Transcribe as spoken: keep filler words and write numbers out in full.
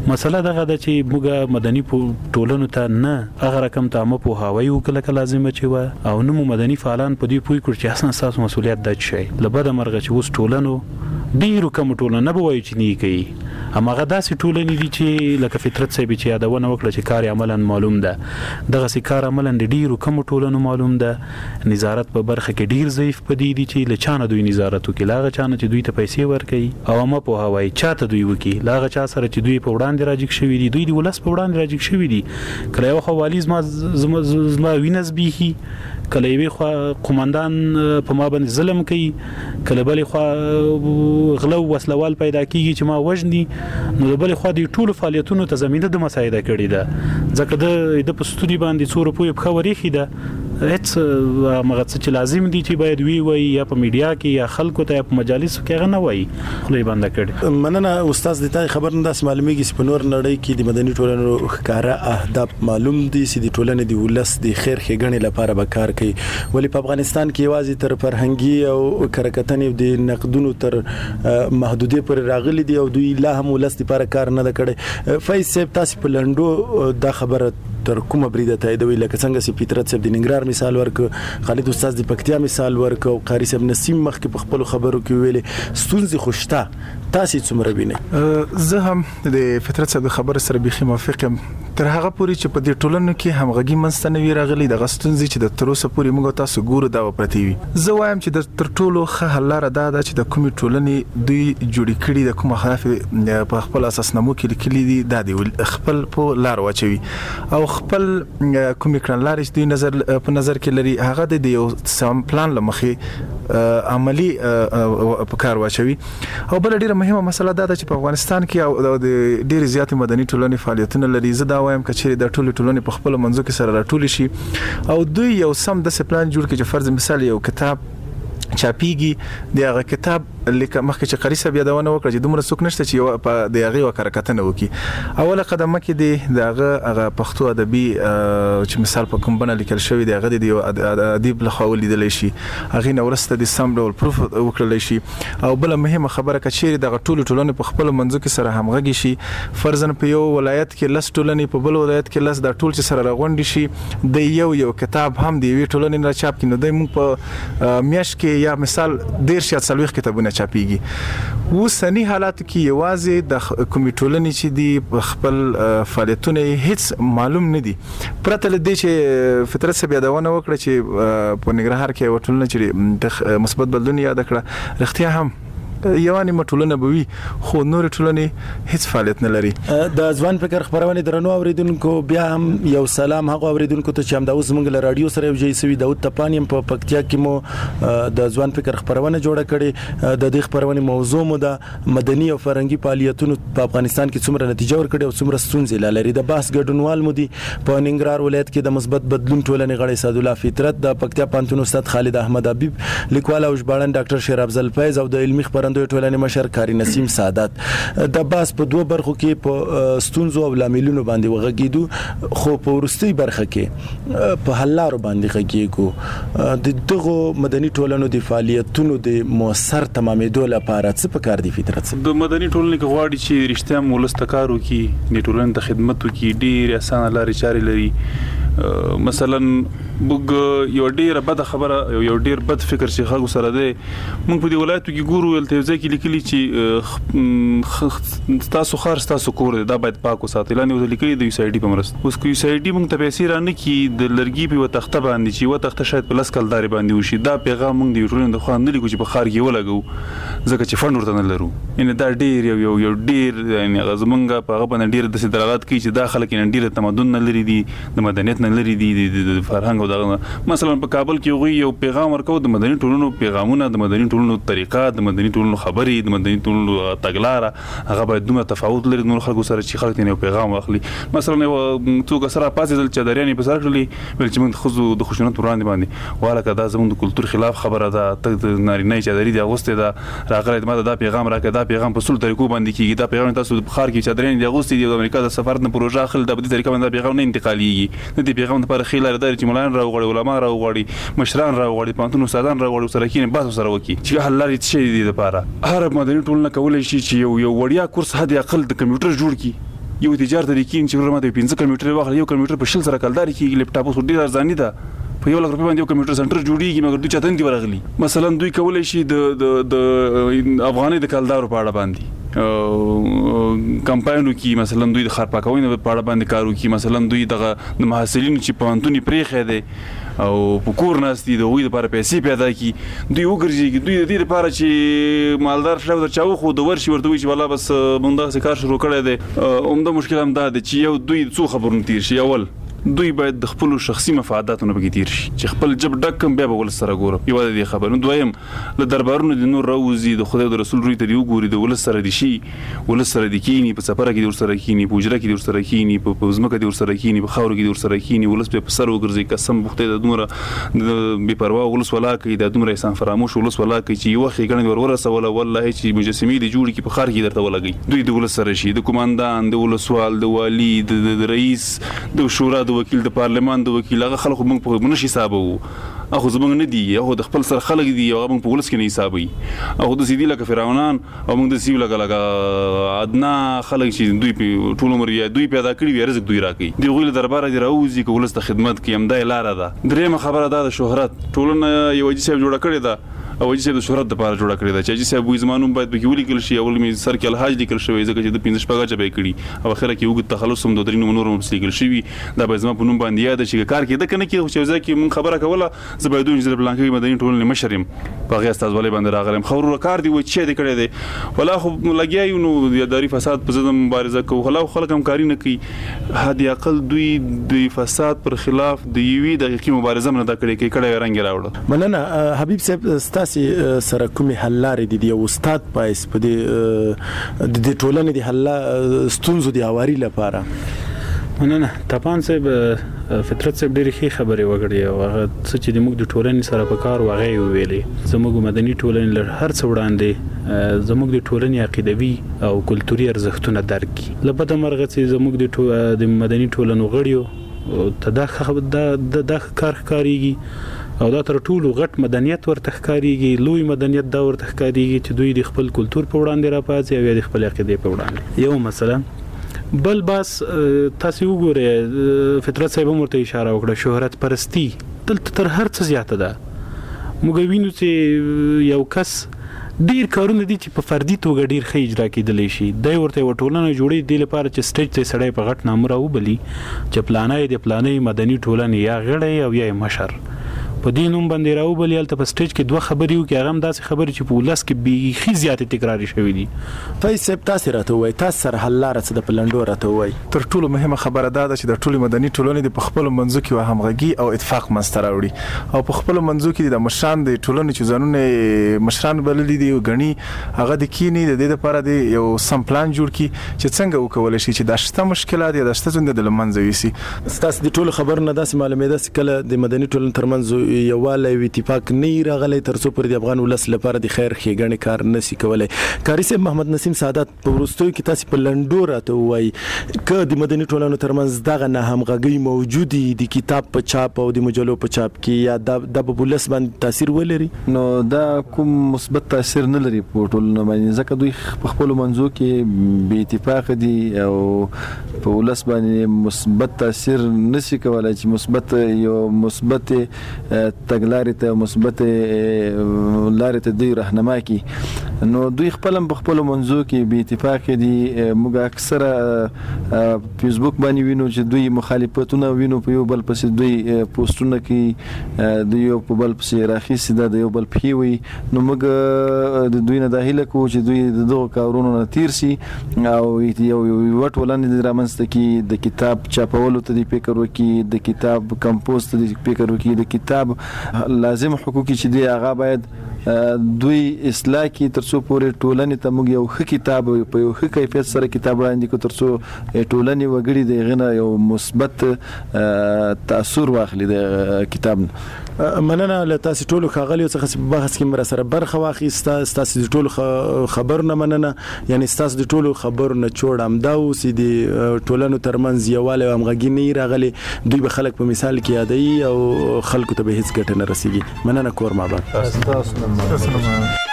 مسله دغه د چې موږ مدني ټولنو ته نه هغه رقم ته مو په هوايي وکړه لازمه چې و او نو مدني فعالان په دې پوي کړ چې اصلا تاسو مسولیت د شي لبد مرغه چې اوس ټولنو ډیرو کوم ټولنه نه بوي چې نه کوي اماغه داسې ټولنې دي چې لکه فطرت صاحب چې یادونه وکړه چې کار عملاً معلوم ده دغه سي کار عملاً ډیرو کوم ټولنو معلوم ده نظارت په برخه کې ډیر ضعیف پدې دي چې لچانه دوی نظارت وکړي لاغه چانه چې دوی ته پیسې ورکړي او ما په هواي چاته دوی وکړي لاغه چا سره چې دوی په وړاندې راځي شوی دي دوی دی ولس په وړاندې راځي شوی دي کله یو خوالیز ما زما وینز بیهي کله یوی خو قومندان په ما باندې ظلم کوي کله بل خو غلو وسلوال پیدا کیږي چې ما وجني نو بل خو د ټولو فعالیتونو ته زمينه د مساعده کړې ده ځکه د د پستوري باندې څور په په خبرې خیده هیڅ مغه چې لازم دي چې باید وی وي یا په میډیا کې یا خلکو ته په مجالس کې غنه وای خلې باندې کړي مننه استاد د تای خبر نه داس معلومیږي چې په نور نړۍ کې د مدني ټولنو ښکارا اهداف معلوم دي چې د ټولنې د ولس د خیر ښېګڼې لپاره به کار کوي ولی په افغانستان کې یوازې تر فرهنګي او کرکټنې د نقدونو تر محدودې پر راغلي دي او دوی لا هم ولس لپاره کار نه کړي فیض صاحب تاسو په لندو دا خبره تر کومه بریده ته دوی لکه څنګه چې فطرت صاحب د ننګرهار مثال ورک خالد استاد د پکتیا مثال ورک او قاری صاحب نسیم مخ کې په خپل خبرو کې ویلي ستونزې خوشته تاسو څومره وینئ زه هم د فطرت صاحب خبره سره بيخي موافق یم تر هغه پوري چې په دې ټولنو کې همغږي منځته راغلي د غستونځي چې د تروسه پوري موږ تاسو ګورو دا پرتی وي زه وایم چې د تر ټولو ښه حل لاره دا ده چې د کومې ټولنې دوی جوړې کړي د کومه خلاف په خپل اساسنامو کې لیکلي دي دا دی خپل په لار واچوي او خپل کومې کړنلارې دوی نظر په نظر کې لري هغه د یو سم پلان لمخې عملی په کار واچوي او بل ډیره مهمه مسله دا ده چې په افغانستان کې د ډیر زیات مدني ټولنې فعالیتونه لري زه دا وایم چې د ټولو ټولنې په خپل منځو کې سره راټول شي او دوی یو سم د پلان جوړ کړي چې فرض مثال یو کتاب چاپیږي د هغه کتاب لیکه مخکې چې قری صاحب یادونه وکړه چې دومره څوک نشته چې په د هغه وکړکتنه وکي اوله قدمه کې دی د هغه هغه پښتو ادبي چې مثال په کوم بنه لیکل شوی دی هغه د ادیب له خوا لیدل شي هغه نو ورسته د سم ډول پروف وکړل شي او بل مهمه خبره کچېری د ټولو ټولنې په خپل منځو کې سره همغږي شي فرضاً په یو ولایت کې لس ټولنې په بل ولایت کې لس د ټول چې سره راغونډي شي د یو یو کتاب هم دی وی ټولنې را چاپ کینو د موږ په میاش کې یا مثال ډیر شي څلويخ کتابونه چاپیږي وسنی حالات کې یوازې د کمیټولنې چې دی خپل فعالیتونه هیڅ معلوم نه دي پرته لدې چې فطرت صاحب یادونه وکړه چې په ننګرهار کې وټولنه چې مثبت بدلون یاد کړه رښتیا هم یوانی مټولنه بوي خو نور ټولنه هیڅ فعالیت نه لري د ځوان فکر خبرونه درنو اوریدونکو بیا هم یو سلام هغه اوریدونکو ته چې هم د اوس موږ له رادیو سره یو ځای سوي د تپانیم په پکتیا کې مو د ځوان فکر خبرونه جوړه کړي د دې خبرونه موضوع مو د مدني او فرهنګي فعالیتونو په افغانستان کې څومره نتیجه ورکړي او څومره ستونزې لري د باس ګډونوال مو دي په ننګرهار ولایت کې د مثبت بدلون ټولنې غړي سعد الله فطرت د پکتیا پانتون استاد خالد احمد حبیب لیکوال او ژباړن ډاکټر شیر افضل فیض او د علمي خبرندوی ټولنې مشر کاری نسیم سعادت د باس په دوه برخو کې په ستونزو او لاملونو باندې وغږیدو خو په ورستۍ برخه کې په حل لارو باندې غږیږو د دغه مدني ټولنو د فعالیتونو د موثر تمامېدو لپاره څه پکار دي فطرت د مدني ټولنې کې غواړي چې رښتیا مولستکارو کې د ټولنې د خدماتو کې ډېر اسانه لارې چارې لري مثلا موږ یو ډیر بد خبره یو ډیر بد فکر چې خلکو سره دی موږ په دې ولایتو کې ګورو ولته ځکه لیکلي چې تاسو خار تاسو کور دا باید پاک وساتئ لانه لیکلي د یو سای ډي په مرسته اوس کو یو سای ډي موږ ته پیسې رانه کی د لرګي په تخته باندې چې و تخته شاید په لاس کلداري باندې وشي دا پیغام موږ د ټولنې د خوا نه لیکو چې په خار کې ولګو ځکه چې فند ورته نه لرو ان دا ډیر یو یو ډیر یعنی غزمنګ په هغه باندې ډیر د دلالت کوي چې دا خلک نه ډیر تمدن نه لري دي د مدنیت نه لري دي د فرهنګ او مثلا په کابل کې یو یو پیغام ورکو د مدني ټولنو پیغامونه د مدني ټولنو طریقه د مدني ټولنو خبرې د مدني ټولنو تګلاره هغه باید دومره تفاوت لري نور خلکو سره چې خلک یې پیغام واخلي مثلا یو څوک سره پاسې دل چداريانې په سر کړلي ول چې موږ خو د خوشونت وړاندې باندې والا کدا زموږ د کلچر خلاف خبره ده ته نارینه چداري د اغوسته ده راغله ماده دا پیغام راکړه دا پیغام په سول طریقو باندې کیږي دا پیغام تاسو د بخار کې چداريانې د اغوسته د امریکا د سفارت نه پروژه خل د دې طریقه باندې پیغام نه انتقاليږي د دې پیغام لپاره خیلار دار چې مولان راوغړي علما راوغړي مشران راوغړي پانتون استادان راوغړي سره کې باز سره وکی چې حل لري چې دې لپاره هر مدني ټولنه کولای شي چې یو یو وړیا کورس هدي اقل د کمپیوټر جوړ کی یو تجارت طریقې چې ورماته پنځه کمپیوټر واخلي یو کمپیوټر په شل سره کلداري کې لپټاپ اوس ډیر ارزاني ده په یو لک روپۍ باندې یو کمپیوټر سنټر جوړیږي مګر دوی چاته نه دی ورغلي مثلا دوی کولای شي د د د افغاني د کلدارو په اړه باندې کمپاینو کې مثلا دوی د خار پاکوي په اړه باندې کارو کې مثلا دوی د محصلینو چې په انتونی پریخه دي او په کور ناستي د وې لپاره پیسې پیدا کی دوی وګرځي دوی د دې لپاره چې مالدار شاو د چاو خو د ورشي ورته وي چې والله بس مونږ دا کار شروع کړی دی اومده مشکل هم دا دی چې یو دوی څو خبرونه تیر شي اول دوی باید د خپل شخصي مفاداتونو بګی تیر شي چې خپل جب ډکم بیا به ول سره ګورو یو د دې خبرونو دویم له دربارونو د نور روزي د خدای د رسول روي ته یو ګوري د ول سره دي شي ول سره دي کینی په سفر کې د ور سره کینی په اجره کې د ور سره کینی په ځمکه د ور سره کینی په خاور کې د ور سره کینی ول په سر وګرځي قسم بوخته د دومره بے پروا ول ولا کې د دومره انسان فراموش ول ولا کې چې یو وخت غنډ ور ورسوله والله چې مجسمي دي جوړ کې په خار کې درته ولګي دوی د ول سره شي د کوماندان د ول سوال د والی د رئیس د شورا د وکیل د پارلمان د وکیل هغه خلکو موږ په منشي حساب وو اخو زمونږ نه دي هغه د خپل سره خلک دي هغه موږ په ولس کې نه حسابي هغه د سیدی لکه فرعونان او موږ د سیو لکه لکه ادنا خلک چې دوی په ټول عمر یې دوی پیدا کړی وي رزق دوی راکړي دی غوښله دربار دی راوځي که ولس ته خدمت کوي هم دا لار ده درېمه خبره ده د شهرت ټولنه یو اجي صاحب جوړ کړی ده او چې د شهرت لپاره جوړ کړی دا چې صاحب وې زمانو باید به کېولې کل شي اول می سر کې الحاج لیکل شوی ځکه چې د پنځه شپږه چبې کړي او اخره کې وګ تخلص هم د درینو نور هم لیکل شوی دا به زما په نوم باندې یاد شي کار کې د کنه کې چې ځکه مون خبره کوله زبیدون جزر بلانکي مدني ټولنې مشرم په غي استاد ولې باندې راغلم خبرو کار دی و چې دې کړی دی ولا خو لګیایو نو د اداري فساد په ضد مبارزه کوو خلا خلک هم کاری نه کوي هدي عقل دوی د فساد پر خلاف د یوې دقیقې مبارزه نه دا کړی کې کړه رنګ راوړل مننه حبیب صاحب ستاسي سره کومې حل لارې دي د استاد پایس په دې د ټولنې د حل ستونزو د اواري لپاره نه نه تپان صاحب فطرت صاحب ډېرې ښې خبرې وکړې او هغه څه چې موږ د ټولنې سره په کار وغه ویلې زموږ مدني ټولنې لر هر څه وړاندې زموږ د ټولنې عقیدوي او کلتوري ارزښتونه درک کړي لپاره مرغه چې زموږ د مدني ټولنو غړیو تداخل د د کار ښکاریږي او دا تر ټولو غټ مدنیت ورته ښکاریږي لوی مدنیت دا ورته ښکاریږي چې دوی د خپل کلچر په وړاندې راپاتې او د خپل عقیده په وړاندې یو مثلا بل بس تاسو وګورئ فطرت صاحب مرته اشاره وکړه شهرت پرستی دلته تر هر څه زیاته ده موږ وینو چې یو کس ډیر کارونه دي چې په فردي توګه ډیر ښه اجرا کېدلی شي دا ورته وټولنه جوړې دی لپاره چې سټیج ته سړی په غټ نامه راوبلی چې پلانای دی پلانای مدني ټولنه یا غړی او یا مشر په دې نوم باندې راوبلی الته په سټیج کې دوه خبرې وو کې هغه هم داسې خبرې چې په ولس کې بیخي زیاتې تکراری شوې دي فیصل تاسو راته وای تاسو سره حل لاره څه د پلانډو راته وای تر ټولو مهمه خبره دا ده چې د ټولو مدني ټولنې د خپل منځو کې همغږي او اتفاق منځته راوړي او په خپل منځو کې د مشران د ټولنې چې ځانونه مشران بللي دي غني هغه د کینی د دې لپاره د یو سم پلان جوړ کی چې څنګه وکول شي چې د شته مشکلات یا د شته څنګه د لمنځه ويسي تاسو د ټولو خبرونه داسې معلومات ده کله د مدني ټولنې ترمنځ یواله اتفاق نه راغلی تر څو پر د افغان ولس لپاره د خیر ښېګڼې کار نشي کولای کاری صاحب محمد نسیم سعادت په ورستوي کې تاسو په لندو راته وای ک د مدني ټولنو ترمنځ دغه نه همغږي موجودي د کتاب په چاپ او د مجلو په چاپ کې یا د ولس باندې تاثیر ولري نو دا کوم مثبت تاثیر نه لري په ټولنه باندې ځکه دوی خپل منځو کې بې اتفاق دي او په ولس باندې مثبت تاثیر نشي کولای چې مثبت یو مثبت تګلارې ته مثبت لارې ته دوی راهنما کی نو دوی خپل په خپل منځو کې بې اتفاق دي موږ اکثره فیسبوک باندې وینو چې دوی مخالفتونه وینو په یو بل پسې دوی پوسټونه کوي د یو په بل پسې راخیسي د یو بل پیوي نو موږ د دوی نه داخله کو چې دوی دغه کارونو نه تیر سي او یو وټ ولنه د رامنځته کی د کتاب چاپولو ته د فکر وکي د کتاب کمپوز ته د فکر وکي د کتاب لازم حقوقي چې دی هغه باید دوی اصلاح کی ترڅو پورې ټولنې ته موږ یو ښه کتاب په یو ښه کیفیت سره کتاب وړاندې کو ترڅو ټولنې وګړي د غنه یو مثبت تاثیر واخلي د کتاب مننه له تاسو ټولو خاغلی څخه بحث کې مر سره برخه واخیسته تاسو د ټولو خبرونه مننه یعنی تاسو د ټولو خبرونه چوړم دا اوس د ټولنو ترمنځ یواله او همغږي نه راغلي دوی به خلک په مثال کې یادي او خلکو ته به هیڅ ګټه نه رسیږي مننه کور ما بعد تاسو